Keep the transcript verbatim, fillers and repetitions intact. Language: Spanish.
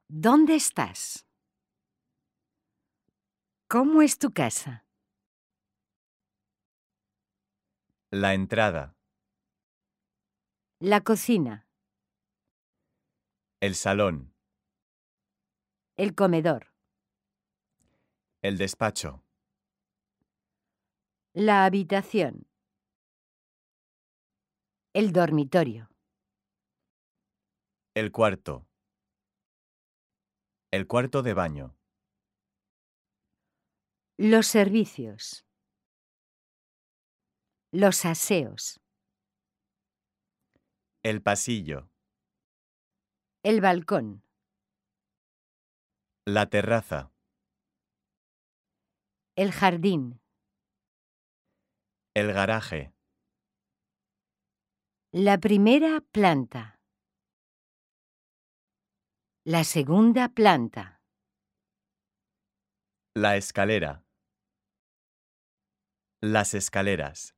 ¿Dónde estás? ¿Cómo es tu casa? La entrada, La cocina, el salón, el comedor, el despacho, la habitación, el dormitorio, el cuarto, el cuarto de baño, los servicios, los aseos, el pasillo, el balcón, la terraza, el jardín, el garaje, la primera planta, la segunda planta, la escalera, las escaleras.